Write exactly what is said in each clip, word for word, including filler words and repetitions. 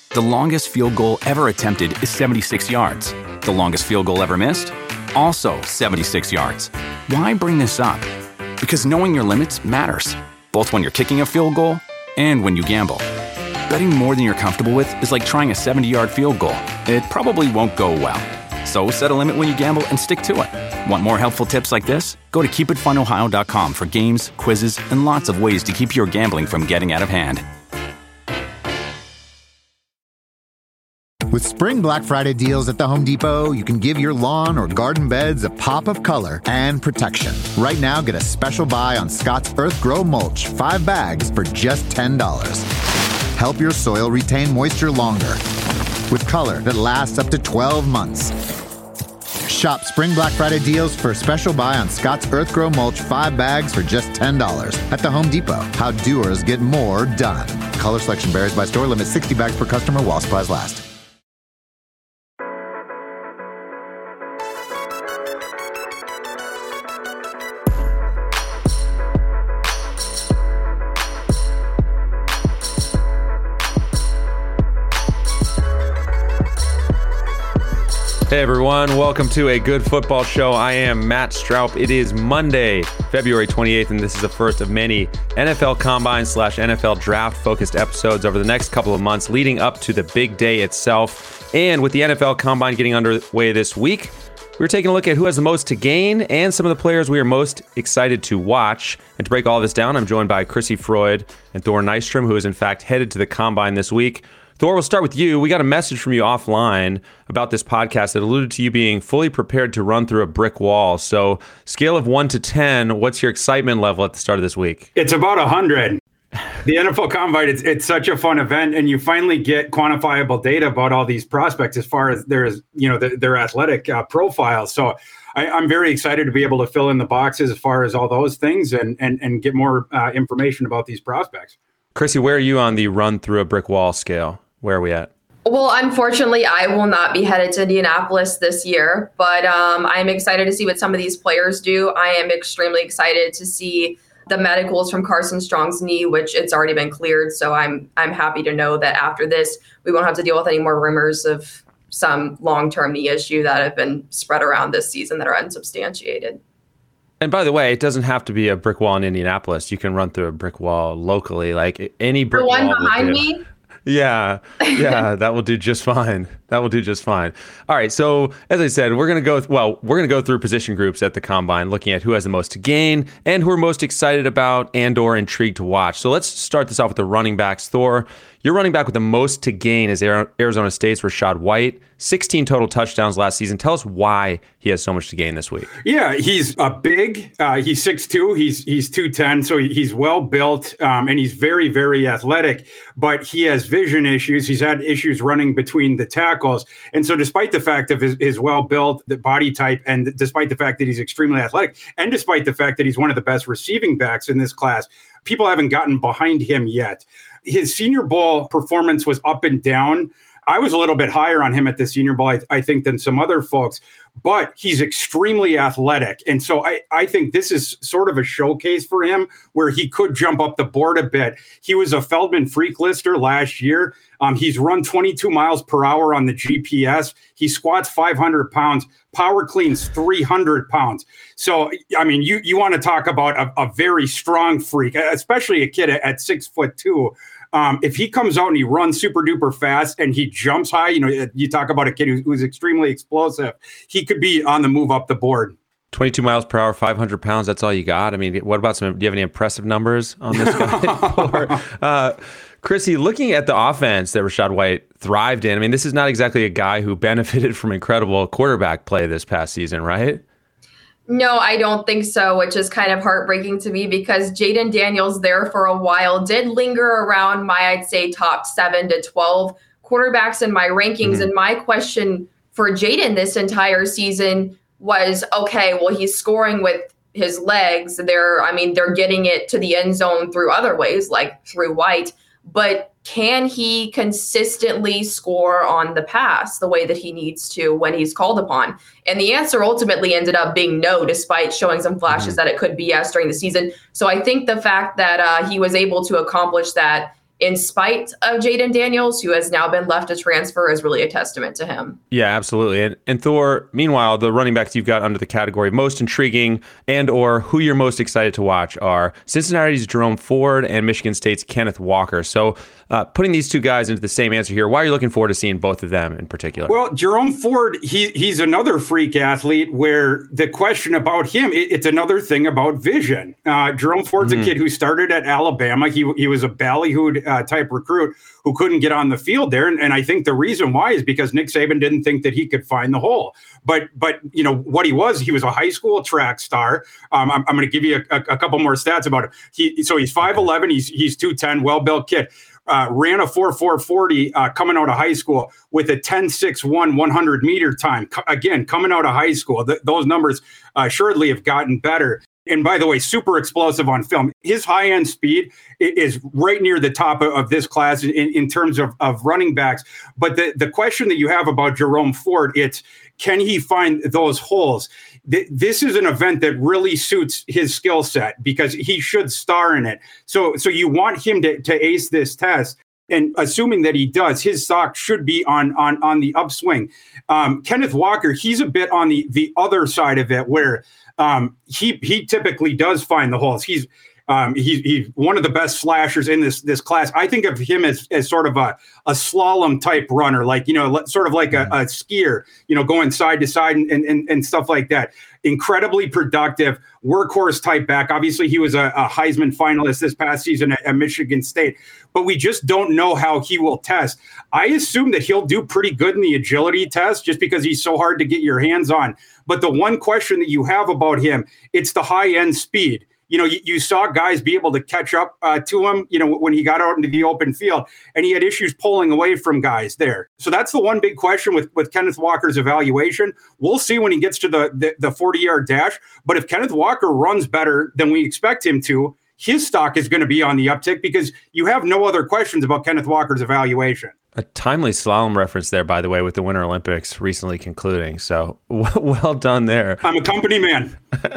The longest field goal ever attempted is seventy-six yards. The longest field goal ever missed? Also seventy-six yards. Why bring this up? Because knowing your limits matters, both when you're kicking a field goal and when you gamble. Betting more than you're comfortable with is like trying a seventy-yard field goal. It probably won't go well. So set a limit when you gamble and stick to it. Want more helpful tips like this? Go to keep it fun ohio dot com for games, quizzes, and lots of ways to keep your gambling from getting out of hand. With Spring Black Friday deals at the Home Depot, you can give your lawn or garden beds a pop of color and protection. Right now, get a special buy on Scott's Earth Grow Mulch, five bags for just ten dollars. Help your soil retain moisture longer with color that lasts up to twelve months. Shop Spring Black Friday deals for a special buy on Scott's Earth Grow Mulch, five bags for just ten dollars at the Home Depot. How doers get more done. Color selection varies by store. Limit sixty bags per customer while supplies last. Hey everyone, welcome to A Good Football Show. I am Matt Straub. It is Monday, February twenty-eighth, and this is the first of many N F L Combine slash N F L Draft focused episodes over the next couple of months leading up to the big day itself. And with the N F L Combine getting underway this week, we're taking a look at who has the most to gain and some of the players we are most excited to watch. And to break all this down, I'm joined by Chrissy Freud and Thor Nystrom, who is in fact headed to the Combine this week. Thor, we'll start with you. We got a message from you offline about this podcast that alluded to you being fully prepared to run through a brick wall. So scale of one to ten, what's your excitement level at the start of this week? It's about one hundred. The N F L Combine, it's, it's such a fun event, and you finally get quantifiable data about all these prospects as far as their, you know, the, their athletic uh, profiles. So I, I'm very excited to be able to fill in the boxes as far as all those things and, and, and get more uh, information about these prospects. Chrissy, where are you on the run through a brick wall scale? Where are we at? Well, unfortunately, I will not be headed to Indianapolis this year, but um, I'm excited to see what some of these players do. I am extremely excited to see the medicals from Carson Strong's knee, which it's already been cleared. So I'm I'm happy to know that after this, we won't have to deal with any more rumors of some long-term knee issue that have been spread around this season that are unsubstantiated. And by the way, it doesn't have to be a brick wall in Indianapolis. You can run through a brick wall locally, like any brick the wall. one behind me? Yeah, yeah, that will do just fine. That will do just fine. All right, so as I said, we're going to go, th- well, we're going to go through position groups at the Combine, looking at who has the most to gain and who are most excited about and or intrigued to watch. So let's start this off with the running backs. Thor, your running back with the most to gain is Arizona State's Rachaad White, sixteen total touchdowns last season. Tell us why he has so much to gain this week. Yeah, he's a big, uh, he's six two, he's he's two ten, so he's well built, um, and he's very, very athletic, but he has vision issues. He's had issues running between the tackles. And so despite the fact of his, his well-built the body type, and despite the fact that he's extremely athletic, and despite the fact that he's one of the best receiving backs in this class, people haven't gotten behind him yet. His Senior Bowl performance was up and down. I was a little bit higher on him at the Senior Bowl, I, I think, than some other folks, but he's extremely athletic. And so I, I think this is sort of a showcase for him where he could jump up the board a bit. He was a Feldman freak lister last year. Um, he's run twenty-two miles per hour on the G P S. He squats five hundred pounds, power cleans three hundred pounds. So, I mean, you, you want to talk about a, a very strong freak, especially a kid at, at six foot two. Um, if he comes out and he runs super duper fast and he jumps high, you know, you talk about a kid who's, who's extremely explosive, he could be on the move up the board. twenty-two miles per hour, five hundred pounds. That's all you got. I mean, what about some, do you have any impressive numbers on this guy? or, uh, Chrissy, looking at the offense that Rachaad White thrived in, I mean, this is not exactly a guy who benefited from incredible quarterback play this past season, right? No, I don't think so, which is kind of heartbreaking to me because Jayden Daniels there for a while did linger around my, I'd say, top seven to twelve quarterbacks in my rankings. Mm-hmm. And my question for Jayden this entire season was, okay, well, he's scoring with his legs. They're, I mean, they're getting it to the end zone through other ways, like through White. But can he consistently score on the pass the way that he needs to when he's called upon? And the answer ultimately ended up being no, despite showing some flashes mm-hmm. that it could be yes during the season. So I think the fact that uh, he was able to accomplish that in spite of Jayden Daniels, who has now been left to transfer, is really a testament to him. Yeah, absolutely. And, and Thor, meanwhile, the running backs you've got under the category of most intriguing and or who you're most excited to watch are Cincinnati's Jerome Ford and Michigan State's Kenneth Walker. So uh, putting these two guys into the same answer here, why are you looking forward to seeing both of them in particular? Well, Jerome Ford, he he's another freak athlete where the question about him, it, it's another thing about vision. Uh, Jerome Ford's mm-hmm. a kid who started at Alabama. He, he was a ballyhooed uh, type recruit who couldn't get on the field there. And, and I think the reason why is because Nick Saban didn't think that he could find the hole. But, but you know, what he was, he was a high school track star. Um, I'm, I'm going to give you a, a, a couple more stats about him. He, so he's five eleven, he's, he's two ten, well-built kid. Uh, ran a four four forty uh, coming out of high school with a ten six one one hundred meter time. Co- again, coming out of high school, th- those numbers uh, assuredly have gotten better. And by the way, super explosive on film. His high-end speed is right near the top of this class in, in terms of, of running backs. But the, the question that you have about Jerome Ford, it's can he find those holes? Th- this is an event that really suits his skill set because he should star in it. So, so you want him to, to ace this test. And assuming that he does, his stock should be on on on the upswing. Um, Kenneth Walker, he's a bit on the the other side of it, where um, he he typically does find the holes. He's um, he's he's one of the best slashers in this this class. I think of him as as sort of a a slalom type runner, like you know, sort of like a, a skier, you know, going side to side and and and stuff like that. Incredibly productive, workhorse type back. Obviously, he was a, a Heisman finalist this past season at, at Michigan State, but we just don't know how he will test. I assume that he'll do pretty good in the agility test just because he's so hard to get your hands on. But the one question that you have about him, it's the high-end speed. You know, you, you saw guys be able to catch up uh, to him, you know, when he got out into the open field, and he had issues pulling away from guys there. So that's the one big question with, with Kenneth Walker's evaluation. We'll see when he gets to the, the, the forty-yard dash. But if Kenneth Walker runs better than we expect him to, his stock is going to be on the uptick because you have no other questions about Kenneth Walker's evaluation. A timely slalom reference there, by the way, with the Winter Olympics recently concluding. So well done there. I'm a company man.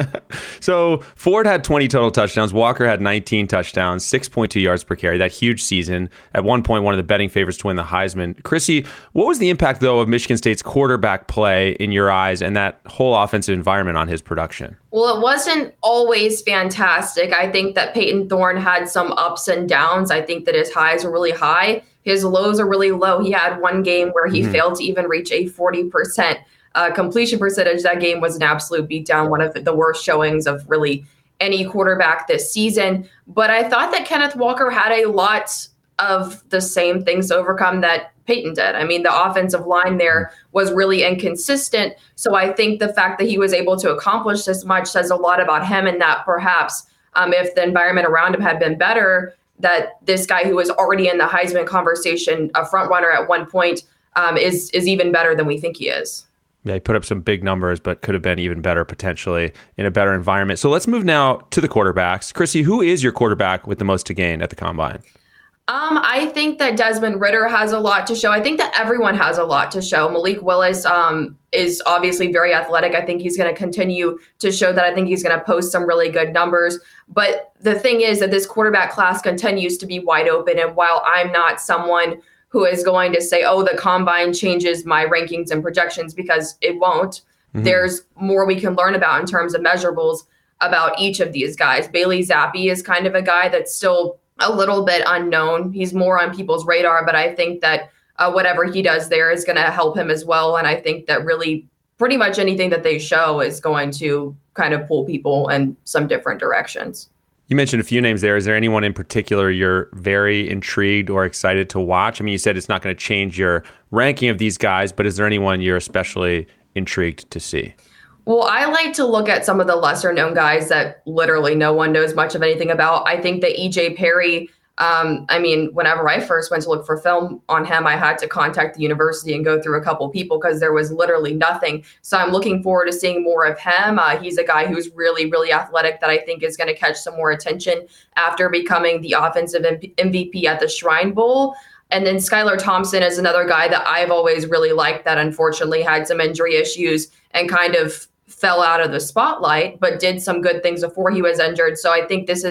So Ford had twenty total touchdowns. Walker had nineteen touchdowns, six point two yards per carry. That huge season. At one point, one of the betting favorites to win the Heisman. Chrissy, what was the impact, though, of Michigan State's quarterback play in your eyes and that whole offensive environment on his production? Well, it wasn't always fantastic. I think that Peyton Thorne had some ups and downs. I think that his highs were really high. His lows are really low. He had one game where he mm-hmm. failed to even reach a forty percent uh, completion percentage. That game was an absolute beatdown, one of the worst showings of really any quarterback this season. But I thought that Kenneth Walker had a lot of the same things to overcome that Peyton did. I mean, the offensive line there was really inconsistent. So I think the fact that he was able to accomplish this much says a lot about him, and that perhaps um, if the environment around him had been better, that this guy who was already in the Heisman conversation, a front runner at one point, um, is is even better than we think he is. Yeah, he put up some big numbers, but could have been even better potentially in a better environment. So let's move now to the quarterbacks. Chrissy, who is your quarterback with the most to gain at the Combine? Um, I think that Desmond Ridder has a lot to show. I think that everyone has a lot to show. Malik Willis um, is obviously very athletic. I think he's going to continue to show that. I think he's going to post some really good numbers. But the thing is that this quarterback class continues to be wide open. And while I'm not someone who is going to say, oh, the Combine changes my rankings and projections, because it won't, mm-hmm. there's more we can learn about in terms of measurables about each of these guys. Bailey Zappi is kind of a guy that's still a little bit unknown. He's more on people's radar, but I think that uh, whatever he does there is going to help him as well. And I think that really pretty much anything that they show is going to kind of pull people in some different directions. You mentioned a few names there. Is there anyone in particular you're very intrigued or excited to watch? I mean, you said it's not going to change your ranking of these guys, but is there anyone you're especially intrigued to see? Well, I like to look at some of the lesser known guys that literally no one knows much of anything about. I think that E J Perry, um, I mean, whenever I first went to look for film on him, I had to contact the university and go through a couple people because there was literally nothing. So I'm looking forward to seeing more of him. Uh, he's a guy who's really, really athletic that I think is going to catch some more attention after becoming the offensive M V P at the Shrine Bowl. And then Skylar Thompson is another guy that I've always really liked that unfortunately had some injury issues and kind of fell out of the spotlight, but did some good things before he was injured. So I think this is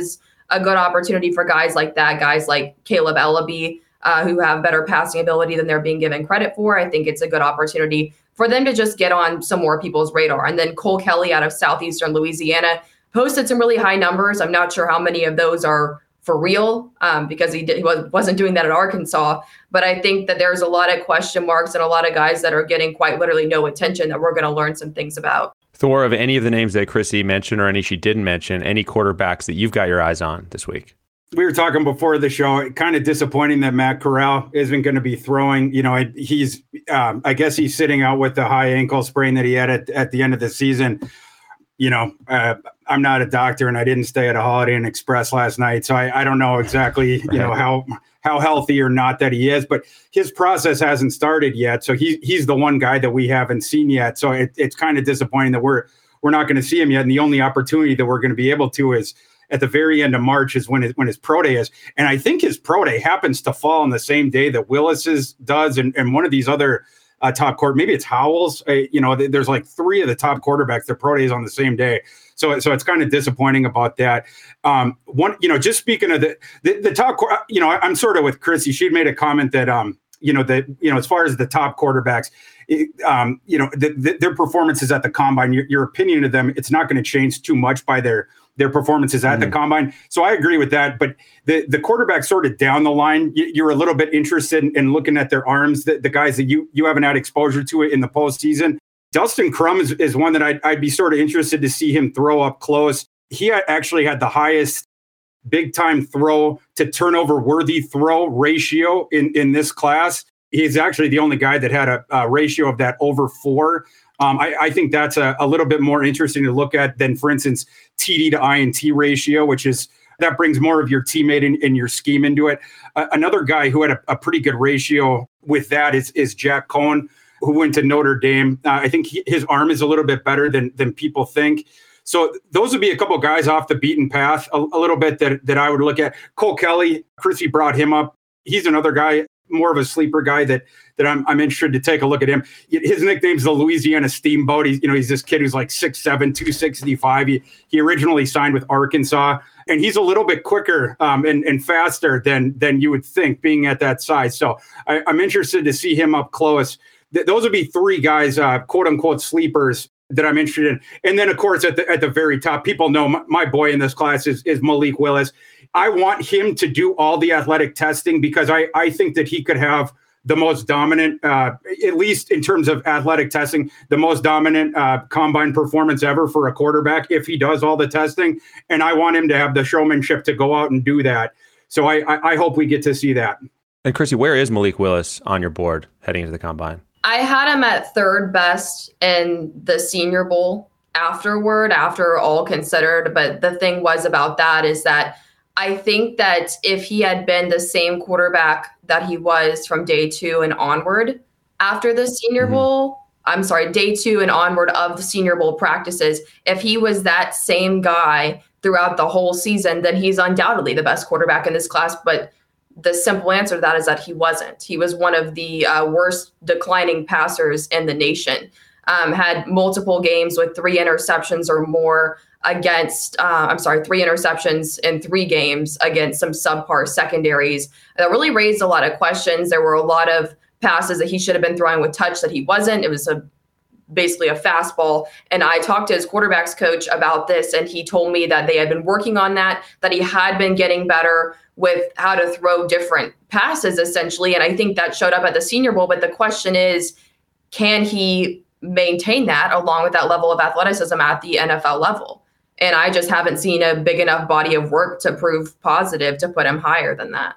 a good opportunity for guys like that, guys like Caleb Ellaby, uh, who have better passing ability than they're being given credit for. I think it's a good opportunity for them to just get on some more people's radar. And then Cole Kelly out of Southeastern Louisiana posted some really high numbers. I'm not sure how many of those are for real, um, because he, did, he was, wasn't doing that at Arkansas. But I think that there's a lot of question marks and a lot of guys that are getting quite literally no attention that we're going to learn some things about. Thor, of any of the names that Chrissy mentioned or any she didn't mention, any quarterbacks that you've got your eyes on this week? We were talking before the show, kind of disappointing that Matt Corral isn't going to be throwing. You know, he's, um, I guess he's sitting out with the high ankle sprain that he had at, at the end of the season. You know, uh, I'm not a doctor and I didn't stay at a Holiday Inn Express last night. So I, I don't know exactly, you know, how how healthy or not that he is, but his process hasn't started yet. So he, he's the one guy that we haven't seen yet. So it, it's kind of disappointing that we're we're not going to see him yet. And the only opportunity that we're going to be able to is at the very end of March is when his, when his pro day is. And I think his pro day happens to fall on the same day that Willis's does. And, and one of these other Uh, top court, maybe it's Howell's. Uh, you know, th- there's like three of the top quarterbacks. Their pro days on the same day, so so it's kind of disappointing about that. Um, one, you know, just speaking of the the, the top, you know, I, I'm sort of with Chrissy. She'd made a comment that um, you know, that you know, as far as the top quarterbacks, it, um, you know, the, the, their performances at the combine, your, your opinion of them, it's not going to change too much by their their performances at mm-hmm. the combine. So I agree with that. But the the quarterback sort of down the line, you, you're a little bit interested in, in looking at their arms, the, the guys that you you haven't had exposure to it in the postseason. Dustin Crum is, is one that I'd, I'd be sort of interested to see him throw up close. He actually had the highest big time throw to turnover worthy throw ratio in, in this class. He's actually the only guy that had a, a ratio of that over four. Um, I, I think that's a, a little bit more interesting to look at than, for instance, T D to I N T ratio, which is that brings more of your teammate in, in your scheme into it. Uh, another guy who had a, a pretty good ratio with that is is Jack Cohn, who went to Notre Dame. Uh, I think he, his arm is a little bit better than than people think. So those would be a couple of guys off the beaten path a, a little bit that that I would look at. Cole Kelly, Chrissy brought him up. He's another guy, more of a sleeper guy that that I'm I'm interested to take a look at him. His nickname's the Louisiana Steamboat. He's, you know, he's this kid who's like six seven, two sixty-five. He he originally signed with Arkansas, and he's a little bit quicker um, and, and faster than than you would think, being at that size. So I, I'm interested to see him up close. Th- those would be three guys, uh, quote unquote sleepers, that I'm interested in. And then, of course, at the at the very top, people know my, my boy in this class is, is Malik Willis. I want him to do all the athletic testing because I, I think that he could have the most dominant, uh, at least in terms of athletic testing, the most dominant uh, combine performance ever for a quarterback if he does all the testing. And I want him to have the showmanship to go out and do that. So I, I, I hope we get to see that. And Chrissy, where is Malik Willis on your board heading into the combine? I had him at third best in the Senior Bowl afterward, after all considered. But the thing was about that is that I think that if he had been the same quarterback that he was from day two and onward after the Senior mm-hmm. Bowl, I'm sorry, day two and onward of the Senior Bowl practices, if he was that same guy throughout the whole season, then he's undoubtedly the best quarterback in this class. But the simple answer to that is that he wasn't. He was one of the uh, worst declining passers in the nation. Um, had multiple games with three interceptions or more against, uh, I'm sorry, three interceptions in three games against some subpar secondaries. That really raised a lot of questions. There were a lot of passes that he should have been throwing with touch that he wasn't. It was a basically a fastball. And I talked to his quarterbacks coach about this, and he told me that they had been working on that, that he had been getting better with how to throw different passes, essentially. And I think that showed up at the Senior Bowl. But the question is, can he maintain that along with that level of athleticism at the N F L level? And I just haven't seen a big enough body of work to prove positive to put him higher than that.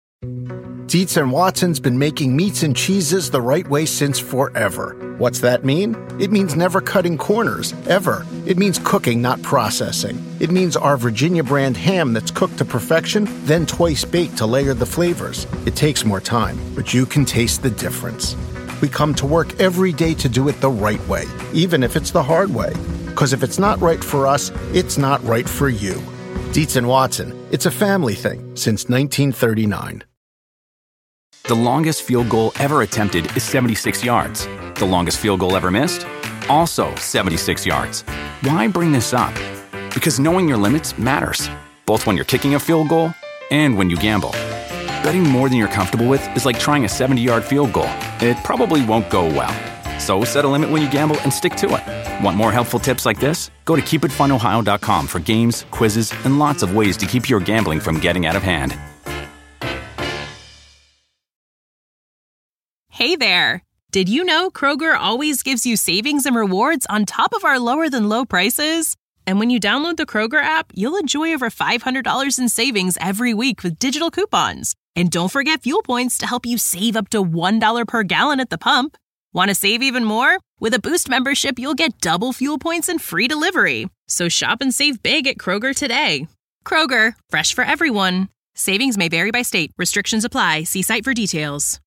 Dietz and Watson's been making meats and cheeses the right way since forever. What's that mean? It means never cutting corners, ever. It means cooking, not processing. It means our Virginia brand ham that's cooked to perfection, then twice baked to layer the flavors. It takes more time, but you can taste the difference. We come to work every day to do it the right way, even if it's the hard way. Because if it's not right for us, it's not right for you. Dietz and Watson, it's a family thing since nineteen thirty-nine. The longest field goal ever attempted is seventy-six yards. The longest field goal ever missed? Also seventy-six yards. Why bring this up? Because knowing your limits matters, both when you're kicking a field goal and when you gamble. Betting more than you're comfortable with is like trying a seventy-yard field goal. It probably won't go well. So set a limit when you gamble and stick to it. Want more helpful tips like this? Go to keep it fun ohio dot com for games, quizzes, and lots of ways to keep your gambling from getting out of hand. Hey there! Did you know Kroger always gives you savings and rewards on top of our lower-than-low prices? And when you download the Kroger app, you'll enjoy over five hundred dollars in savings every week with digital coupons. And don't forget fuel points to help you save up to one dollar per gallon at the pump. Want to save even more? With a Boost membership, you'll get double fuel points and free delivery. So shop and save big at Kroger today. Kroger, fresh for everyone. Savings may vary by state. Restrictions apply. See site for details.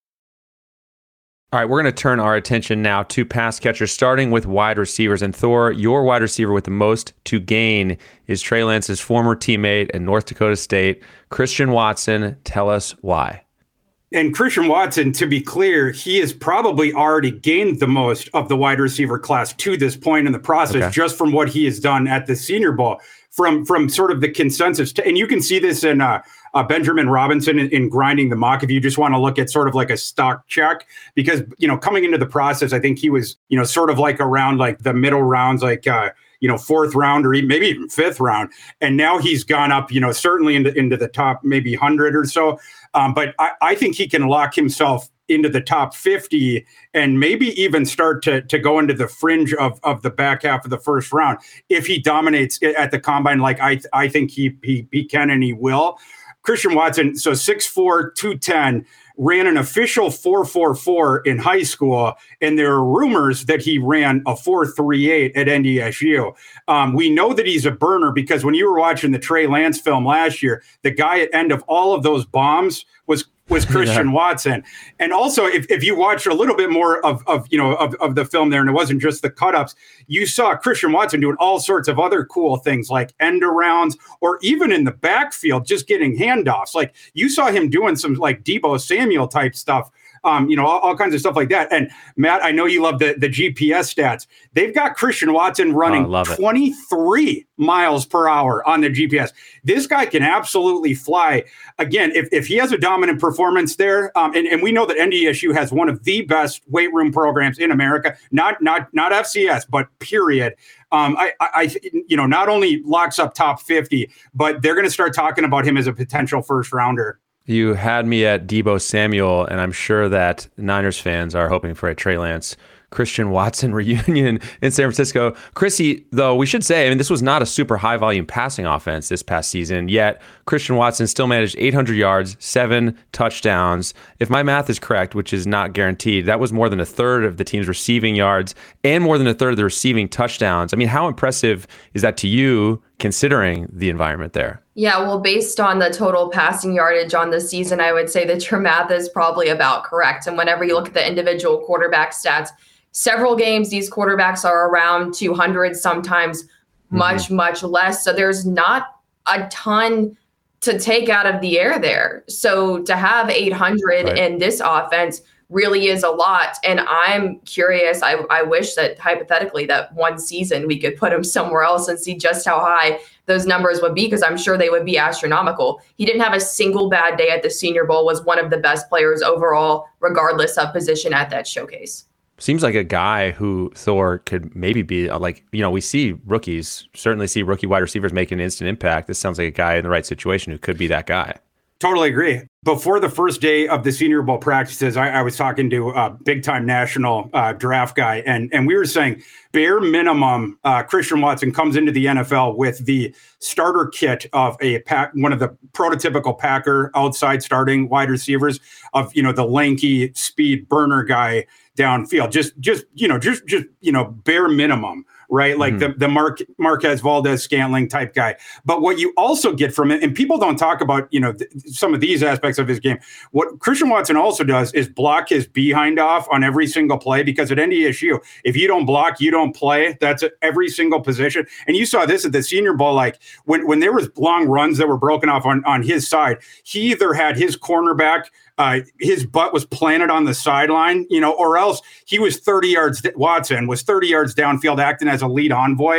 All right, we're going to turn our attention now to pass catchers, starting with wide receivers. And Thor, your wide receiver with the most to gain is Trey Lance's former teammate at North Dakota State, Christian Watson. Tell us why. And Christian Watson, to be clear, he has probably already gained the most of the wide receiver class to this point in the process, okay, just from what he has done at the Senior Bowl, from from sort of the consensus. T- and you can see this in uh, uh, Benjamin Robinson in, in grinding the mock if you just want to look at sort of like a stock check, because, you know, coming into the process, I think he was, you know, sort of like around like the middle rounds, like, uh, you know, fourth round or even, maybe even fifth round. And now he's gone up, you know, certainly into, into the top maybe one hundred or so. Um, but I, I think he can lock himself into the top fifty and maybe even start to, to go into the fringe of, of the back half of the first round if he dominates at the combine like I I think he, he, he can and he will. Christian Watson, so six four, two ten, ran an official four four four in high school, and there are rumors that he ran a four three eight at N D S U. Um, we know that he's a burner because when you were watching the Trey Lance film last year, the guy at end of all of those bombs was was Christian yeah. Watson. And also, if, if you watch a little bit more of, of you know of, of the film there, and it wasn't just the cut-ups, you saw Christian Watson doing all sorts of other cool things like end arounds, or even in the backfield, just getting handoffs. Like you saw him doing some like Deebo Samuel type stuff. Um, you know, all, all kinds of stuff like that. And Matt, I know you love the, the G P S stats. They've got Christian Watson running oh, twenty-three miles per hour on the G P S. This guy can absolutely fly. Again, if, if he has a dominant performance there, um, and, and we know that N D S U has one of the best weight room programs in America, not not not F C S, but period. Um, I, I, you know, not only locks up top fifty, but they're going to start talking about him as a potential first rounder. You had me at Deebo Samuel, and I'm sure that Niners fans are hoping for a Trey Lance Christian Watson reunion in San Francisco. Chrissy, though, we should say, I mean, this was not a super high volume passing offense this past season, yet Christian Watson still managed eight hundred yards, seven touchdowns. If my math is correct, which is not guaranteed, that was more than a third of the team's receiving yards and more than a third of the receiving touchdowns. I mean, how impressive is that to you, considering the environment there? Yeah, well, based on the total passing yardage on the season, I would say that your math is probably about correct. And whenever you look at the individual quarterback stats, several games, these quarterbacks are around two hundred, sometimes mm-hmm. much, much less. So there's not a ton to take out of the air there. So to have eight hundred right. in this offense really is a lot. And I'm curious, I, I wish that hypothetically that one season we could put him somewhere else and see just how high those numbers would be, because I'm sure they would be astronomical. He didn't have a single bad day at the Senior Bowl, was one of the best players overall, regardless of position at that showcase. Seems like a guy who Thor could maybe be like, you know, we see rookies, certainly see rookie wide receivers making an instant impact. This sounds like a guy in the right situation who could be that guy. Totally agree. Before the first day of the Senior Bowl practices, I, I was talking to a big-time national uh, draft guy, and, and we were saying bare minimum, uh, Christian Watson comes into the N F L with the starter kit of a pack, one of the prototypical Packer outside starting wide receivers of, you know, the lanky speed burner guy downfield. Just, just you know, just, just you know, bare minimum. Right, like mm-hmm. the the Mark, Marquez Valdez Scantling type guy. But what you also get from it, and people don't talk about, you know, th- some of these aspects of his game. What Christian Watson also does is block his behind off on every single play, because at N D S U, if you don't block, you don't play. That's at every single position. And you saw this at the Senior Bowl, like when when there was long runs that were broken off on on his side, he either had his cornerback. Uh, his butt was planted on the sideline, you know, or else he was thirty yards. Watson was thirty yards downfield, acting as a lead envoy.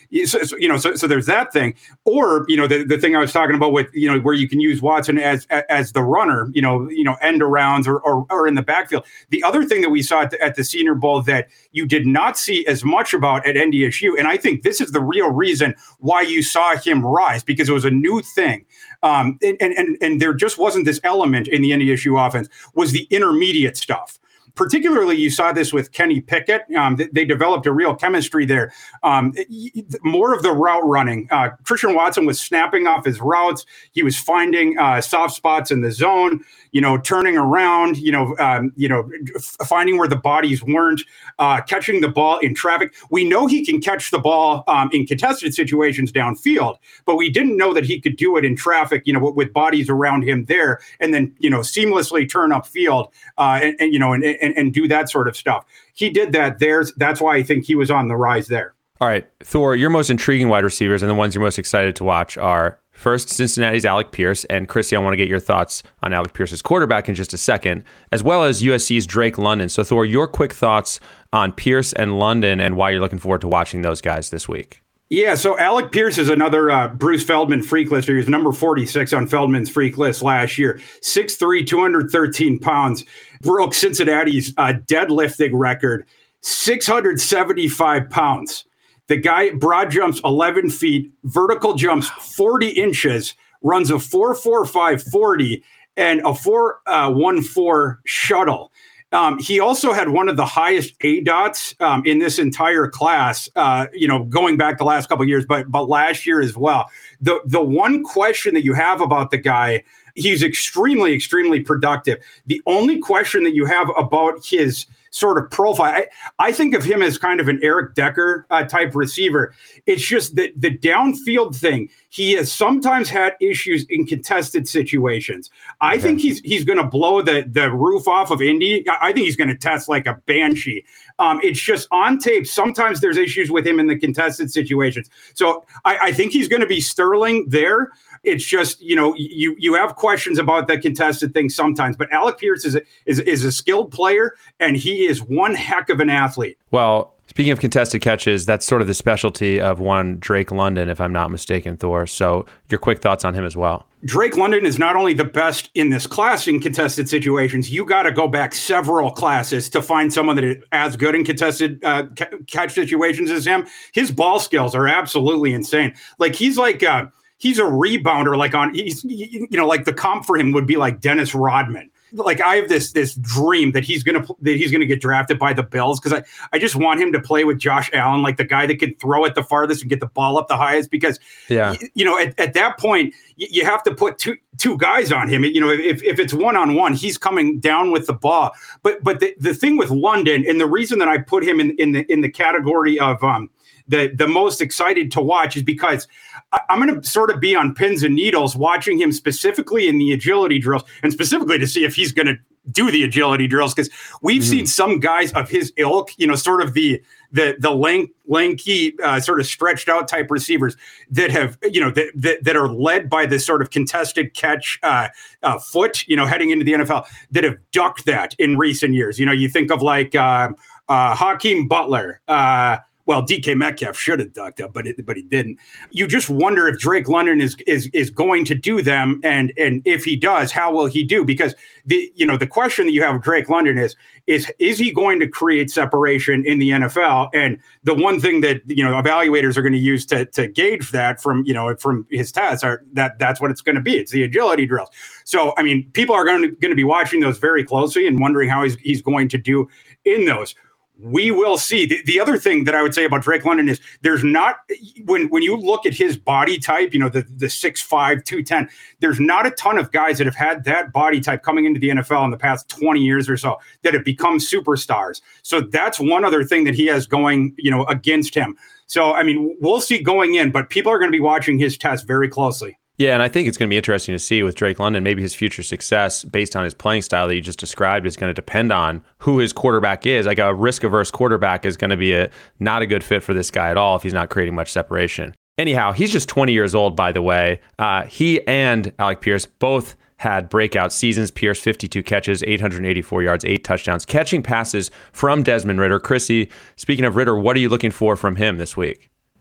So, so, you know, so, so there's that thing. Or, you know, the, the thing I was talking about with, you know, where you can use Watson as as the runner, you know, you know, end arounds or, or, or in the backfield. The other thing that we saw at the, at the Senior Bowl that you did not see as much about at N D S U, and I think this is the real reason why you saw him rise, because it was a new thing. Um, and, and, and there just wasn't this element in the N D S U offense, was the intermediate stuff. Particularly, you saw this with Kenny Pickett. Um, they, they developed a real chemistry there. Um, more of the route running. Uh, Christian Watson was snapping off his routes. He was finding uh, soft spots in the zone. You know, turning around. You know, um, you know, f- finding where the bodies weren't. Uh, catching the ball in traffic. We know he can catch the ball um, in contested situations downfield, but we didn't know that he could do it in traffic. You know, with, with bodies around him there, and then you know seamlessly turn upfield. Uh, and, and you know, and, and And, and do that sort of stuff. He did that there. That's why I think he was on the rise there. All right, Thor, your most intriguing wide receivers and the ones you're most excited to watch are first Cincinnati's Alec Pierce. And Chrissy, I want to get your thoughts on Alec Pierce's quarterback in just a second, as well as U S C's Drake London. So Thor, your quick thoughts on Pierce and London and why you're looking forward to watching those guys this week. Yeah, so Alec Pierce is another uh, Bruce Feldman freak lister. He was number forty-six on Feldman's freak list last year. six three, two hundred thirteen pounds. Broke Cincinnati's uh, deadlifting record, six hundred seventy-five pounds. The guy broad jumps eleven feet, vertical jumps forty inches, runs a four four five forty and a four one four shuttle. Um, he also had one of the highest A DOTs um, in this entire class, uh, you know, going back the last couple of years, but but last year as well. The the one question that you have about the guy, he's extremely, extremely productive. The only question that you have about his sort of profile, I, I think of him as kind of an Eric Decker uh, type receiver. It's just that the downfield thing, he has sometimes had issues in contested situations. I okay. think he's he's going to blow the, the roof off of Indy. I think he's going to test like a banshee. Um, it's just on tape. Sometimes there's issues with him in the contested situations. So I, I think he's going to be sterling there. It's just, you know, you you have questions about that contested thing sometimes, but Alec Pierce is a, is, is a skilled player, and he is one heck of an athlete. Well, speaking of contested catches, that's sort of the specialty of one Drake London, if I'm not mistaken, Thor. So your quick thoughts on him as well. Drake London is not only the best in this class in contested situations, you got to go back several classes to find someone that is as good in contested uh, ca- catch situations as him. His ball skills are absolutely insane. Like he's like, uh, he's a rebounder, like on, he's, you know, like the comp for him would be like Dennis Rodman. Like I have this this dream that he's gonna that he's gonna get drafted by the Bills, because I, I just want him to play with Josh Allen, like the guy that can throw it the farthest and get the ball up the highest. Because yeah, you, you know at, at that point you, you have to put two two guys on him. You know if if it's one on one, he's coming down with the ball. But but the, the thing with London, and the reason that I put him in in the in the category of um the the most excited to watch is because I'm going to sort of be on pins and needles watching him specifically in the agility drills, and specifically to see if he's going to do the agility drills, because we've mm-hmm. seen some guys of his ilk, you know, sort of the the the lank, lanky, uh, sort of stretched out type receivers that have, you know, that that, that are led by this sort of contested catch uh, uh, foot, you know, heading into the N F L, that have ducked that in recent years. You know, you think of like uh, uh, Hakeem Butler. Uh, Well, D K Metcalf should have ducked up, but it, but he didn't. You just wonder if Drake London is is is going to do them, and and if he does, how will he do? Because the you know the question that you have with Drake London is is is he going to create separation in the N F L? And the one thing that you know evaluators are going to use to to gauge that from you know from his tests are that that's what it's going to be. It's the agility drills. So I mean, people are going to going to be watching those very closely and wondering how he's he's going to do in those. We will see. The, the other thing that I would say about Drake London is there's not, when when you look at his body type, you know, the the six five, two ten, there's not a ton of guys that have had that body type coming into the N F L in the past twenty years or so that have become superstars. So that's one other thing that he has going, you know, against him. So, I mean, we'll see going in, but people are going to be watching his test very closely. Yeah, and I think it's going to be interesting to see with Drake London, maybe his future success based on his playing style that you just described is going to depend on who his quarterback is. Like a risk-averse quarterback is going to be a not a good fit for this guy at all if he's not creating much separation. Anyhow, he's just twenty years old, by the way. Uh, he and Alec Pierce both had breakout seasons. Pierce, fifty-two catches, eight hundred eighty-four yards, eight touchdowns, catching passes from Desmond Ridder. Chrissy, speaking of Ridder, what are you looking for from him this week?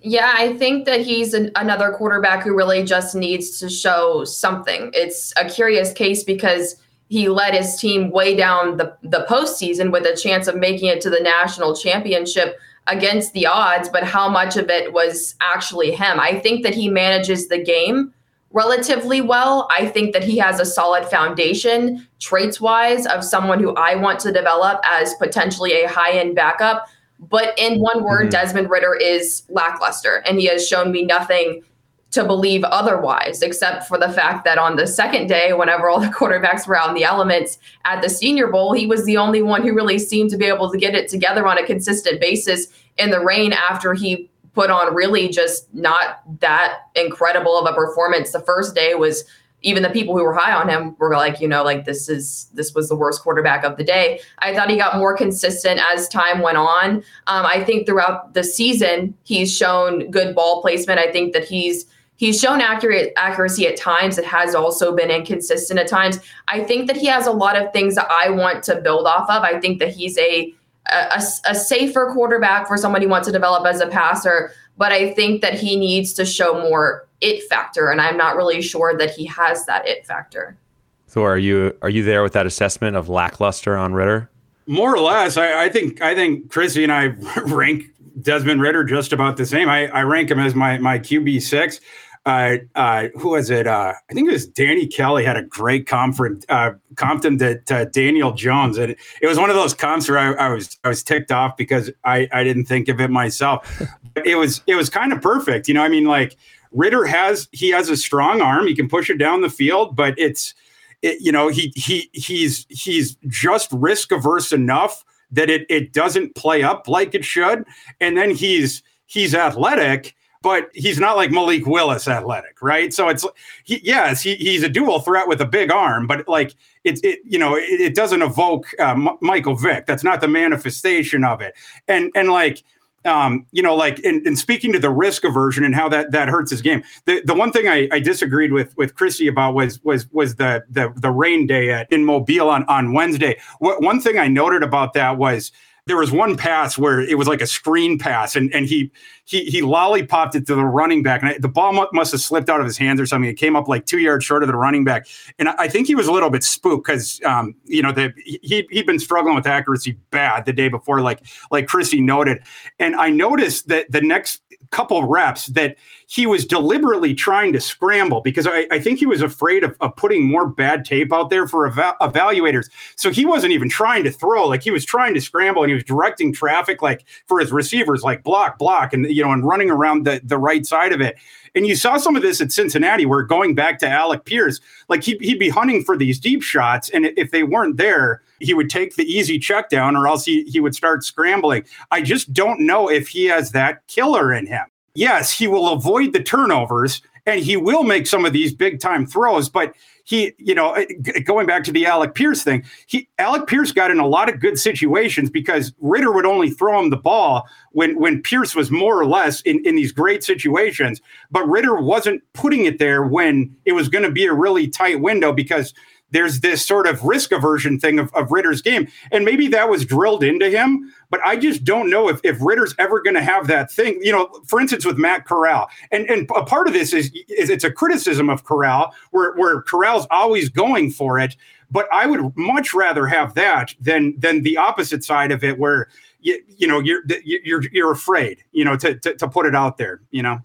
Yeah, I think that he's an, another quarterback who really just needs to show something. It's a curious case because he led his team way down the, the postseason with a chance of making it to the national championship against the odds, but how much of it was actually him? I think that he manages the game relatively well. I think that he has a solid foundation, traits-wise, of someone who I want to develop as potentially a high-end backup. But in one word, mm-hmm. Desmond Ridder is lackluster, and he has shown me nothing to believe otherwise, except for the fact that on the second day, whenever all the quarterbacks were out in the elements at the Senior Bowl, he was the only one who really seemed to be able to get it together on a consistent basis in the rain after he put on really just not that incredible of a performance. The first day was, even the people who were high on him were like, you know, like this is, this was the worst quarterback of the day. I thought he got more consistent as time went on. Um, I think throughout the season, he's shown good ball placement. I think that he's, he's shown accurate accuracy at times. It has also been inconsistent at times. I think that he has a lot of things that I want to build off of. I think that he's a, a, a safer quarterback for someone who wants to develop as a passer, but I think that he needs to show more it factor, and I'm not really sure that he has that it factor. Thor, are you are you there with that assessment of lackluster on Ridder? More or less. I, I think I think Chrissy and I rank Desmond Ridder just about the same. I, I rank him as my my Q B six. Uh, uh, who was it? Uh, I think it was Danny Kelly had a great conference, uh, Compton to, to Daniel Jones. And it was one of those comps where I, I was I was ticked off because I, I didn't think of it myself. It was it was kind of perfect. You know, I mean, like Ridder has he has a strong arm. He can push it down the field, but it's it, you know, he he he's he's just risk averse enough that it it doesn't play up like it should. And then he's he's athletic, but he's not like Malik Willis athletic, right? So it's he, yes, he, he's a dual threat with a big arm, but like it, it you know, it, it doesn't evoke uh, M- Michael Vick. That's not the manifestation of it. And and like um, you know, like in, in speaking to the risk aversion and how that that hurts his game. The the one thing I, I disagreed with with Chrissy about was was was the the the rain day at, in Mobile on on Wednesday. What, one thing I noted about that was, there was one pass where it was like a screen pass, and, and he he he lollipopped it to the running back, and I, the ball mu- must have slipped out of his hands or something. It came up like two yards short of the running back, and I, I think he was a little bit spooked because um, you know the, he he'd been struggling with accuracy bad the day before, like like Chrissy noted, and I noticed that the next couple reps that he was deliberately trying to scramble because I, I think he was afraid of, of putting more bad tape out there for eva- evaluators. So he wasn't even trying to throw, like he was trying to scramble, and he was directing traffic like for his receivers, like block, block, and you know, and running around the, the right side of it. And you saw some of this at Cincinnati, where going back to Alec Pierce, like he, he'd be hunting for these deep shots, and if they weren't there, he would take the easy check down, or else he, he would start scrambling. I just don't know if he has that killer in him. Yes, he will avoid the turnovers, and he will make some of these big time throws, but he, you know, going back to the Alec Pierce thing, he Alec Pierce got in a lot of good situations because Ridder would only throw him the ball when when Pierce was more or less in, in these great situations, but Ridder wasn't putting it there when it was going to be a really tight window because there's this sort of risk aversion thing of, of Ridder's game. And maybe that was drilled into him, but I just don't know if, if Ridder's ever going to have that thing, you know, for instance, with Matt Corral. And and a part of this is, is it's a criticism of Corral where, where Corral's always going for it. But I would much rather have that than than the opposite side of it where, you, you know, you're, you're, you're afraid, you know, to, to, to put it out there, you know.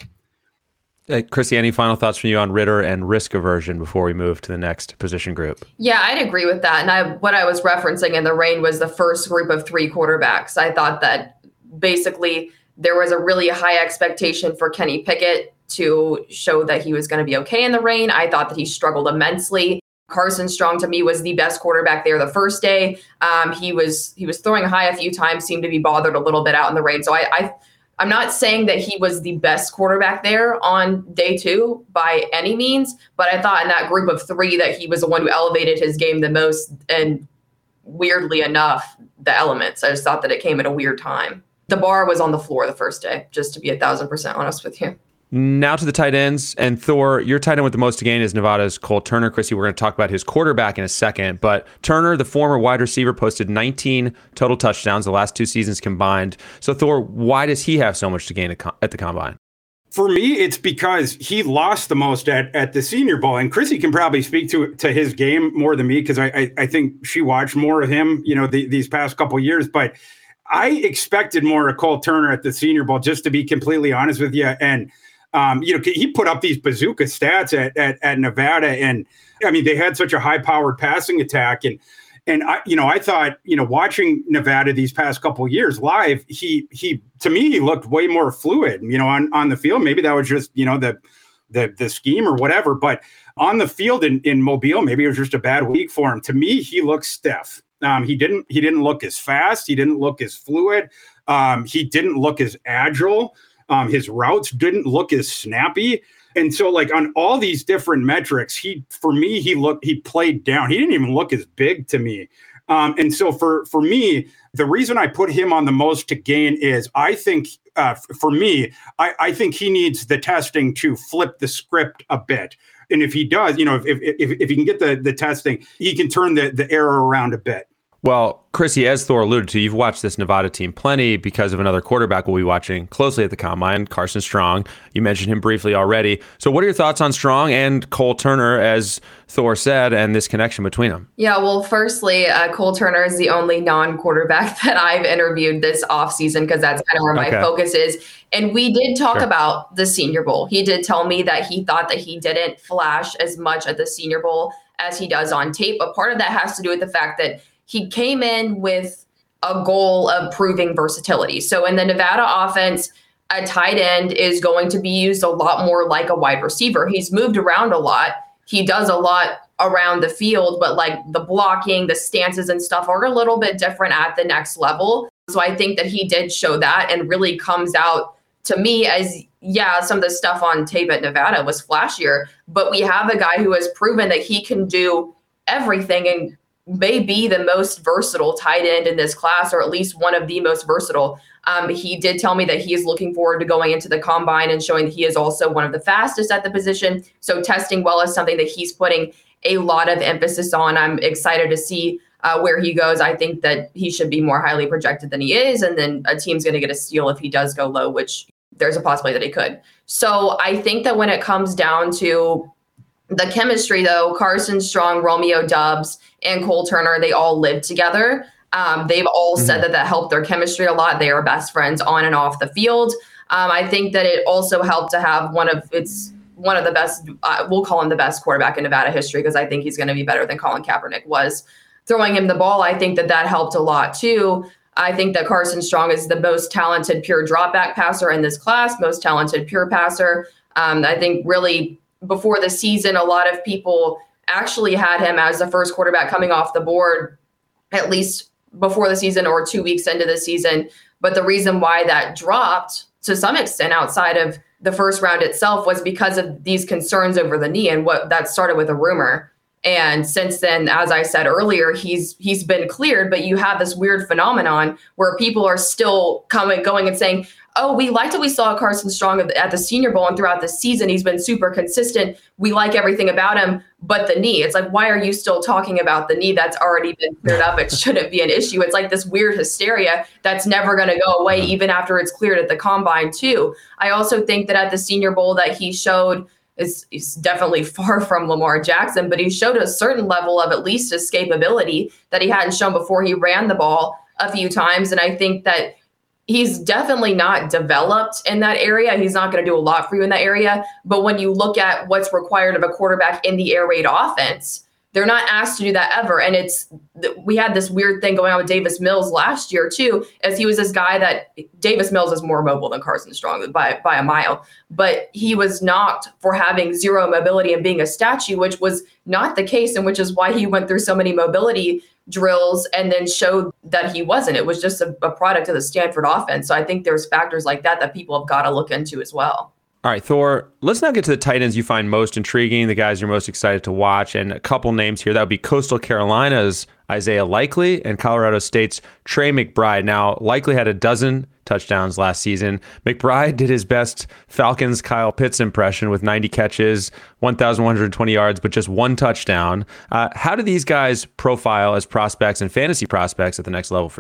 Uh, Chrissy, any final thoughts from you on Ridder and risk aversion before we move to the next position group? Yeah, I'd agree with that. And I, what I was referencing in the rain was the first group of three quarterbacks. I thought that basically there was a really high expectation for Kenny Pickett to show that he was going to be okay in the rain. I thought that he struggled immensely. Carson Strong, to me, was the best quarterback there the first day. Um, he was he was throwing high a few times, seemed to be bothered a little bit out in the rain. So I, I I'm not saying that he was the best quarterback there on day two by any means, but I thought in that group of three that he was the one who elevated his game the most. And weirdly enough, the elements, I just thought that it came at a weird time. The bar was on the floor the first day, just to be a thousand percent honest with you. Now to the tight ends. And Thor, your tight end with the most to gain is Nevada's Cole Turner. Chrissy, we're going to talk about his quarterback in a second. But Turner, the former wide receiver, posted nineteen total touchdowns the last two seasons combined. So Thor, why does he have so much to gain at the combine? For me, it's because he lost the most at, at the Senior Bowl. And Chrissy can probably speak to to his game more than me because I, I I think she watched more of him, you know, the, these past couple of years. But I expected more of Cole Turner at the Senior Bowl, just to be completely honest with you. And, um, you know, he put up these bazooka stats at, at, at Nevada. And, I mean, they had such a high-powered passing attack. And, and I, you know, I thought, you know, watching Nevada these past couple of years live, he, he, to me, he looked way more fluid, you know, on, on the field. Maybe that was just, you know, the, the, the scheme or whatever, but on the field in, in Mobile, maybe it was just a bad week for him. To me, he looked stiff. Um, he didn't, he didn't look as fast. He didn't look as fluid. Um, he didn't look as agile. Um, his routes didn't look as snappy. And so, like, on all these different metrics, he, for me, he looked, he played down. He didn't even look as big to me. Um, and so for, for me, the reason I put him on the most to gain is I think, uh, for me, I, I think he needs the testing to flip the script a bit. And if he does, you know, if, if, if, if he can get the, the testing, he can turn the, the error around a bit. Well, Chrissy, as Thor alluded to, you've watched this Nevada team plenty because of another quarterback we'll be watching closely at the Combine, Carson Strong. You mentioned him briefly already. So what are your thoughts on Strong and Cole Turner, as Thor said, and this connection between them? Yeah, well, firstly, uh, Cole Turner is the only non-quarterback that I've interviewed this offseason because that's kind of where my okay. focus is. And we did talk Sure. about the Senior Bowl. He did tell me that he thought that he didn't flash as much at the Senior Bowl as he does on tape. But part of that has to do with the fact that he came in with a goal of proving versatility. So in the Nevada offense, a tight end is going to be used a lot more like a wide receiver. He's moved around a lot. He does a lot around the field, but like the blocking, the stances and stuff are a little bit different at the next level. So I think that he did show that and really comes out to me as, yeah, some of the stuff on tape at Nevada was flashier, but we have a guy who has proven that he can do everything and may be the most versatile tight end in this class, or at least one of the most versatile. Um, he did tell me that he is looking forward to going into the Combine and showing that he is also one of the fastest at the position. So testing well is something that he's putting a lot of emphasis on. I'm excited to see uh, where he goes. I think that he should be more highly projected than he is. And then a team's going to get a steal if he does go low, which there's a possibility that he could. So I think that when it comes down to the chemistry, though, Carson Strong, Romeo Doubs, and Cole Turner, they all live together. Um, they've all mm-hmm. said that that helped their chemistry a lot. They are best friends on and off the field. Um, I think that it also helped to have one of it's one of the best, uh, we'll call him the best quarterback in Nevada history, because I think he's going to be better than Colin Kaepernick was. Throwing him the ball, I think that that helped a lot too. I think that Carson Strong is the most talented pure drop back passer in this class, most talented pure passer. Um, I think really before the season, a lot of people actually had him as the first quarterback coming off the board, at least before the season or two weeks into the season. But the reason why that dropped to some extent outside of the first round itself was because of these concerns over the knee, and what that started with a rumor. And since then, as I said earlier, he's he's been cleared, but you have this weird phenomenon where people are still coming, going and saying, oh, we liked what we saw Carson Strong at the Senior Bowl and throughout the season. He's been super consistent. We like everything about him, but the knee. It's like, why are you still talking about the knee that's already been cleared up? It shouldn't be an issue. It's like this weird hysteria that's never going to go away, even after it's cleared at the Combine too. I also think that at the Senior Bowl that he showed is, is definitely far from Lamar Jackson, but he showed a certain level of at least escapability that he hadn't shown before. He ran the ball a few times, and I think that he's definitely not developed in that area. He's not going to do a lot for you in that area. But when you look at what's required of a quarterback in the air raid offense, they're not asked to do that ever. And it's, we had this weird thing going on with Davis Mills last year too, as he was this guy that Davis Mills is more mobile than Carson Strong by, by a mile, but he was knocked for having zero mobility and being a statue, which was not the case. And which is why he went through so many mobility drills and then showed that he wasn't. It was just a, a product of the Stanford offense. So I think there's factors like that that people have got to look into as well. All right, Thor, let's now get to the tight ends you find most intriguing, the guys you're most excited to watch, and a couple names here. That would be Coastal Carolina's Isaiah Likely and Colorado State's Trey McBride. Now, Likely had a dozen touchdowns last season. McBride did his best Falcons Kyle Pitts impression with ninety catches, one thousand one hundred twenty yards, but just one touchdown. Uh, how do these guys profile as prospects and fantasy prospects at the next level for you?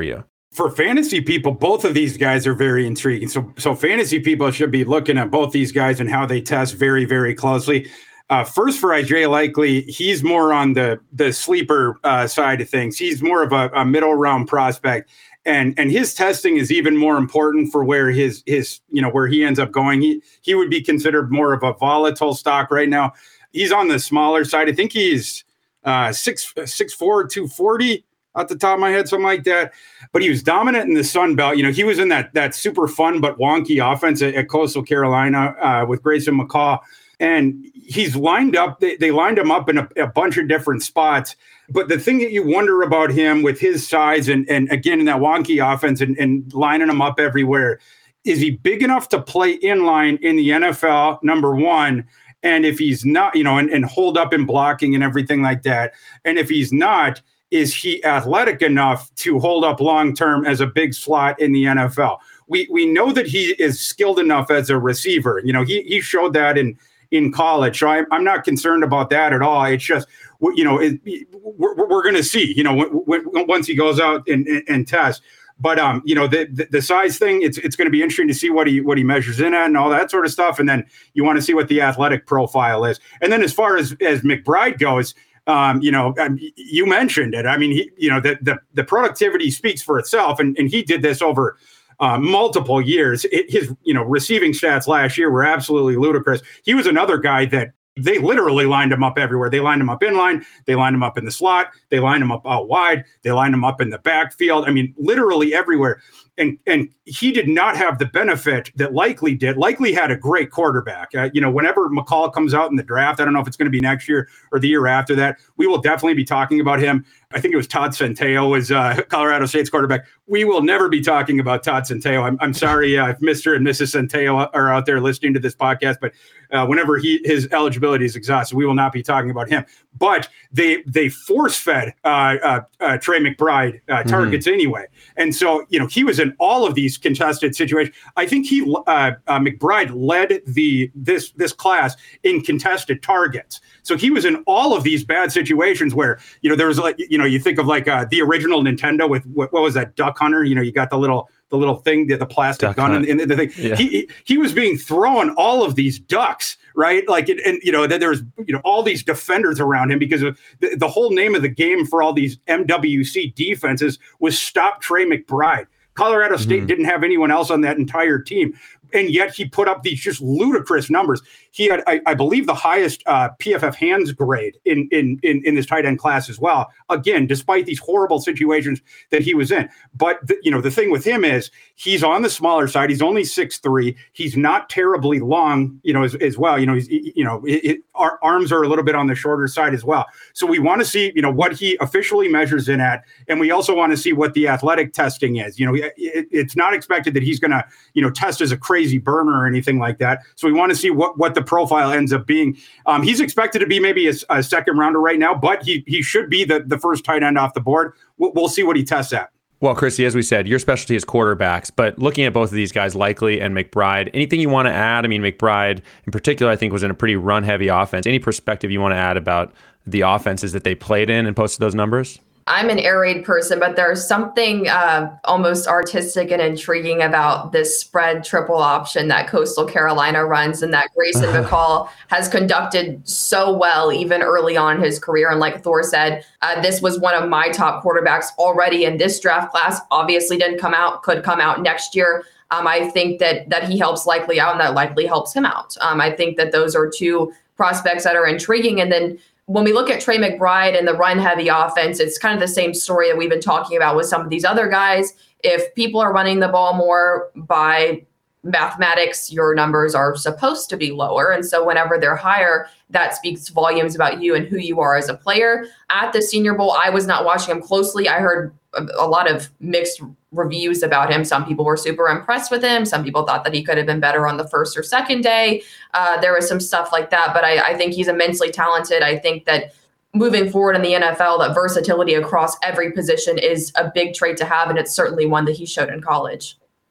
For fantasy people, both of these guys are very intriguing. So, so fantasy people should be looking at both these guys and how they test very, very closely. Uh, first, for Isaiah Likely, he's more on the the sleeper uh, side of things. He's more of a, a middle round prospect, and and his testing is even more important for where his his you know where he ends up going. He he would be considered more of a volatile stock right now. He's on the smaller side. I think he's uh, six six four, two forty off the top of my head, something like that. But he was dominant in the Sun Belt. You know, he was in that that super fun but wonky offense at, at Coastal Carolina uh, with Grayson McCall. And he's lined up, they, they lined him up in a, a bunch of different spots. But the thing that you wonder about him with his size and, and again, in that wonky offense and, and lining him up everywhere, is he big enough to play inline in the N F L, number one? And if he's not, you know, and, and hold up in blocking and everything like that. And if he's not, is he athletic enough to hold up long-term as a big slot in the N F L? We we know that he is skilled enough as a receiver. You know, he he showed that in in college. So I'm, I'm not concerned about that at all. It's just, you know, it, we're, we're going to see, you know, when, when, once he goes out and, and, and tests. But, um, you know, the, the, the size thing, it's it's going to be interesting to see what he what he measures in at and all that sort of stuff. And then you want to see what the athletic profile is. And then as far as, as McBride goes, um, you know, um, you mentioned it. I mean, he, you know, the, the, the productivity speaks for itself. And, and he did this over Uh, multiple years. It, his, you know, receiving stats last year were absolutely ludicrous. He was another guy that they literally lined him up everywhere. They lined him up in line. They lined him up in the slot. They lined him up out wide. They lined him up in the backfield. I mean, literally everywhere. And and he did not have the benefit that Likely did. Likely had a great quarterback. Uh, you know, whenever McCall comes out in the draft, I don't know if it's going to be next year or the year after that, we will definitely be talking about him. I think it was Todd Centeio was uh, Colorado State's quarterback. We will never be talking about Todd Centeio. I'm, I'm sorry uh, if Mister and Missus Centeio are out there listening to this podcast, but uh, whenever he his eligibility is exhausted, we will not be talking about him. But they they force fed uh, uh, uh, Trey McBride uh, targets mm-hmm. anyway, and so you know he was in all of these contested situations. I think he uh, uh, McBride led the this this class in contested targets. So he was in all of these bad situations where you know there was like you know you think of like uh, the original Nintendo with what, what was that Duck Hunter? You know you got the little. the little thing, the, the plastic Duck gun and, and the thing. Yeah. He he was being thrown all of these ducks, right? Like, and, and you know, then there was, you know, all these defenders around him because of the, the whole name of the game for all these M W C defenses was Stop Trey McBride. Colorado State mm-hmm. didn't have anyone else on that entire team. And yet he put up these just ludicrous numbers. He had, I, I believe, the highest uh, P F F hands grade in, in in in this tight end class as well. Again, despite these horrible situations that he was in. But the, you know, the thing with him is he's on the smaller side. He's only six three. He's not terribly long, you know, as, as well. You know, he's you know, it, it, our arms are a little bit on the shorter side as well. So we want to see, you know, what he officially measures in at, and we also want to see what the athletic testing is. You know, it, it, it's not expected that he's going to, you know, test as a crazy crazy burner or anything like that. So we want to see what, what the profile ends up being. Um, he's expected to be maybe a, a second rounder right now, but he he should be the, the first tight end off the board. We'll, we'll see what he tests at. Well, Chrissy, as we said, your specialty is quarterbacks, but looking at both of these guys, Likely and McBride, anything you want to add? I mean, McBride in particular, I think, was in a pretty run-heavy offense. Any perspective you want to add about the offenses that they played in and posted those numbers? I'm an air raid person, but there's something uh, almost artistic and intriguing about this spread triple option that Coastal Carolina runs and that Grayson McCall has conducted so well, even early on in his career. And like Thor said, uh, this was one of my top quarterbacks already in this draft class. Obviously didn't come out, could come out next year. Um, I think that that he helps Likely out and that Likely helps him out. Um, I think that those are two prospects that are intriguing. And then when we look at Trey McBride and the run-heavy offense, it's kind of the same story that we've been talking about with some of these other guys. If people are running the ball more by mathematics, your numbers are supposed to be lower. And so whenever they're higher, that speaks volumes about you and who you are as a player. At the Senior Bowl, I was not watching him closely. I heard a, a lot of mixed reviews about him. Some people were super impressed with him. Some people thought that he could have been better on the first or second day. Uh, there was some stuff like that, but I, I think he's immensely talented. I think that moving forward in the N F L, that versatility across every position is a big trait to have, and it's certainly one that he showed in college.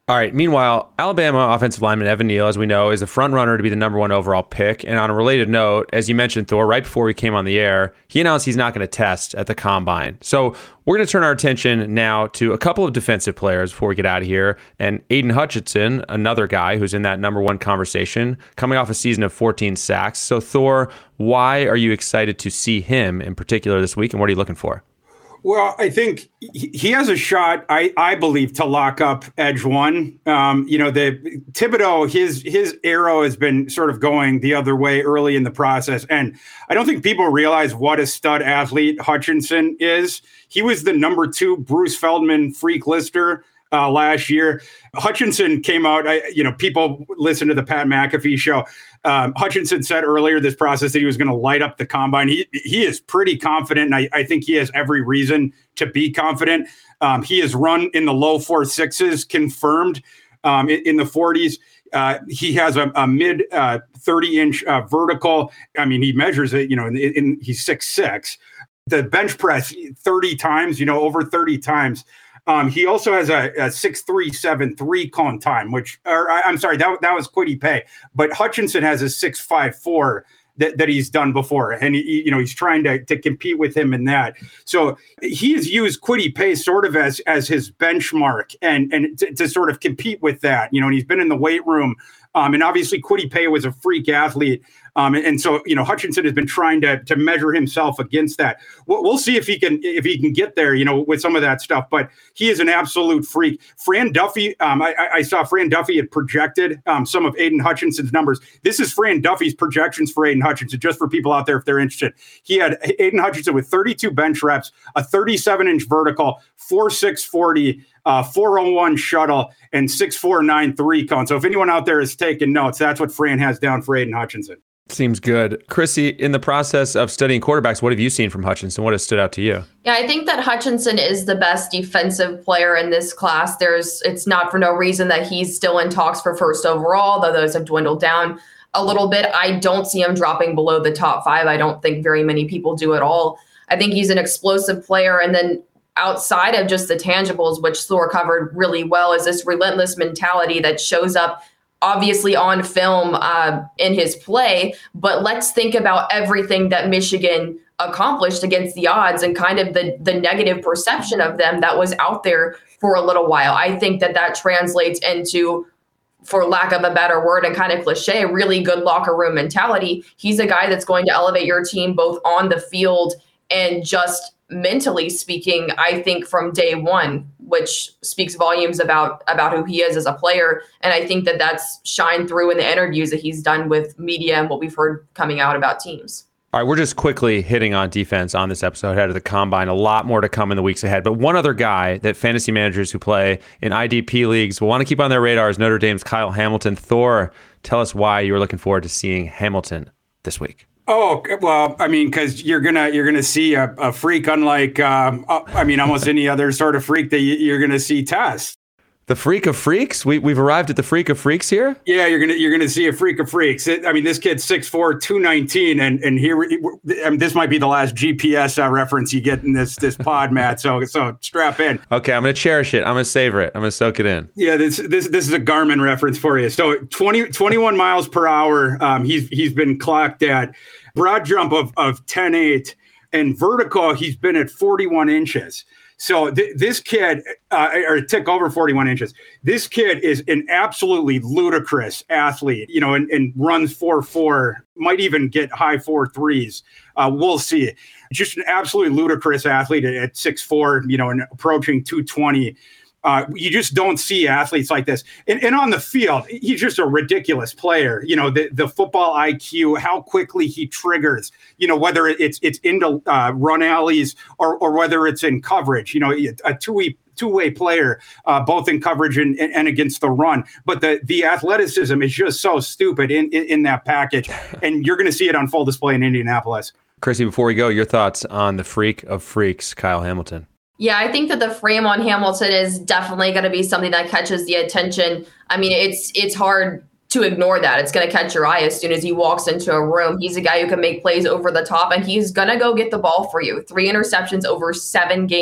All right. Meanwhile, Alabama offensive lineman Evan Neal, as we know, is the front runner to be the number one overall pick. And on a related note, as you mentioned, Thor, right before we came on the air, he announced he's not going to test at the combine. So we're going to turn our attention now to a couple of defensive players before we get out of here. And Aiden Hutchinson, another guy who's in that number one conversation, coming off a season of fourteen sacks. So Thor, why are you excited to see him in particular this week, and what are you looking for? Well, I think he has a shot, I, I believe, to lock up edge one. Um, you know, the Thibodeau, his his arrow has been sort of going the other way early in the process. And I don't think people realize what a stud athlete Hutchinson is. He was the number two Bruce Feldman freak lister uh, last year. Hutchinson came out, I, you know, people listen to the Pat McAfee show. Um, Hutchinson said earlier this process that he was going to light up the combine. He he is pretty confident, and I, I think he has every reason to be confident. Um, he has run in the low four sixes, confirmed um, in, in the forties. Uh, he has a, a mid uh, thirty inch uh, vertical. I mean, he measures it. You know, in, in, he's six six. The bench press thirty times. You know, over thirty times. Um, he also has a, a six three seven three cone time, which, or I'm sorry, that that was Kwity Paye, but Hutchinson has a six five four that, that he's done before, and he, you know, he's trying to to compete with him in that. So he has used Kwity Paye sort of as as his benchmark and and to, to sort of compete with that, you know. And he's been in the weight room, um, and obviously Kwity Paye was a freak athlete. Um, and, and so, you know, Hutchinson has been trying to to measure himself against that. We'll, we'll see if he can if he can get there, you know, with some of that stuff. But he is an absolute freak. Fran Duffy, um, I, I saw Fran Duffy had projected um, some of Aiden Hutchinson's numbers. This is Fran Duffy's projections for Aiden Hutchinson, just for people out there if they're interested. He had Aiden Hutchinson with thirty-two bench reps, a thirty-seven inch vertical, four six forty, uh, four oh one shuttle, and six four nine three cone. So if anyone out there is taking notes, that's what Fran has down for Aiden Hutchinson. Seems good. Chrissy, in the process of studying quarterbacks, what have you seen from Hutchinson? What has stood out to you? Yeah, I think that Hutchinson is the best defensive player in this class. There's, it's not for no reason that he's still in talks for first overall, though those have dwindled down a little bit. I don't see him dropping below the top five. I don't think very many people do at all. I think he's an explosive player. And then outside of just the tangibles, which Thor covered really well, is this relentless mentality that shows up obviously on film uh, in his play. But let's think about everything that Michigan accomplished against the odds and kind of the, the negative perception of them that was out there for a little while. I think that that translates into, for lack of a better word and kind of cliche, really good locker room mentality. He's a guy that's going to elevate your team both on the field and just mentally speaking, I think from day one, which speaks volumes about about who he is as a player. And I think that that's shined through in the interviews that he's done with media and what we've heard coming out about teams. All right, we're just quickly hitting on defense on this episode ahead of the combine. A lot more to come in the weeks ahead. But one other guy that fantasy managers who play in I D P leagues will want to keep on their radar is Notre Dame's Kyle Hamilton. Thor, tell us why you were looking forward to seeing Hamilton this week. Oh, well, I mean, because you're gonna you're gonna see a, a freak unlike um, uh, I mean, almost any other sort of freak that you, you're gonna see test. The freak of freaks? We we've arrived at the freak of freaks here? Yeah, you're gonna you're gonna see a freak of freaks. It, I mean, this kid's six four, two nineteen, and and here I mean, this might be the last G P S uh, reference you get in this this pod, Matt. So so strap in. Okay, I'm gonna cherish it. I'm gonna savor it. I'm gonna soak it in. Yeah, this this this is a Garmin reference for you. So twenty, twenty-one miles per hour. Um, he's he's been clocked at. Broad jump of of ten eight, and vertical he's been at forty-one inches. So th- this kid, uh, or a tick over forty-one inches, this kid is an absolutely ludicrous athlete, you know, and, and runs four four, might even get high four threes. Uh, we'll see. Just an absolutely ludicrous athlete at, at six four, you know, and approaching two twenty. Uh, you just don't see athletes like this. And, and on the field, he's just a ridiculous player. You know, the, the football I Q, how quickly he triggers, you know, whether it's it's into uh, run alleys or, or whether it's in coverage, you know, a two-way two-way player, uh, both in coverage and, and against the run. But the the athleticism is just so stupid in, in, in that package. And you're going to see it on full display in Indianapolis. Chrissy, before we go, your thoughts on the freak of freaks, Kyle Hamilton. Yeah, I think that the frame on Hamilton is definitely going to be something that catches the attention. I mean, it's it's hard to ignore that. It's going to catch your eye as soon as he walks into a room. He's a guy who can make plays over the top, and he's going to go get the ball for you. Three interceptions over seven games.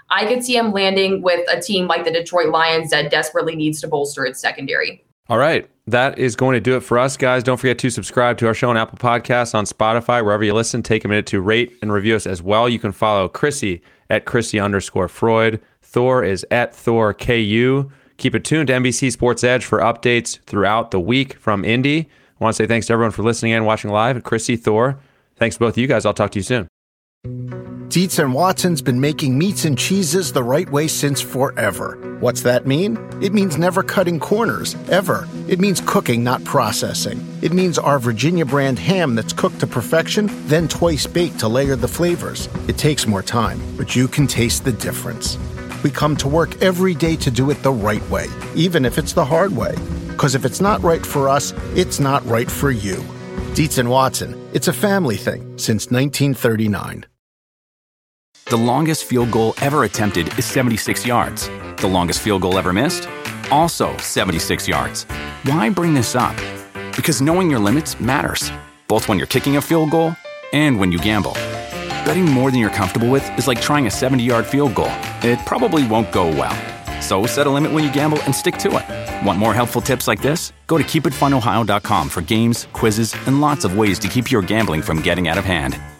I could see him landing with a team like the Detroit Lions that desperately needs to bolster its secondary. All right. That is going to do it for us, guys. Don't forget to subscribe to our show on Apple Podcasts, on Spotify, wherever you listen. Take a minute to rate and review us as well. You can follow Chrissy at Chrissy underscore Freud. Thor is at Thor K U. Keep it tuned to N B C Sports Edge for updates throughout the week from Indy. I want to say thanks to everyone for listening and watching live. Chrissy, Thor, thanks to both of you guys. I'll talk to you soon. Dietz and Watson's been making meats and cheeses the right way since forever. What's that mean? It means never cutting corners, ever. It means cooking, not processing. It means our Virginia brand ham that's cooked to perfection, then twice baked to layer the flavors. It takes more time, but you can taste the difference. We come to work every day to do it the right way, even if it's the hard way. Because if it's not right for us, it's not right for you. Dietz and Watson, it's a family thing since nineteen thirty-nine. The longest field goal ever attempted is seventy-six yards. The longest field goal ever missed? Also seventy-six yards. Why bring this up? Because knowing your limits matters, both when you're kicking a field goal and when you gamble. Betting more than you're comfortable with is like trying a seventy-yard field goal. It probably won't go well. So set a limit when you gamble and stick to it. Want more helpful tips like this? Go to keep it fun ohio dot com for games, quizzes, and lots of ways to keep your gambling from getting out of hand.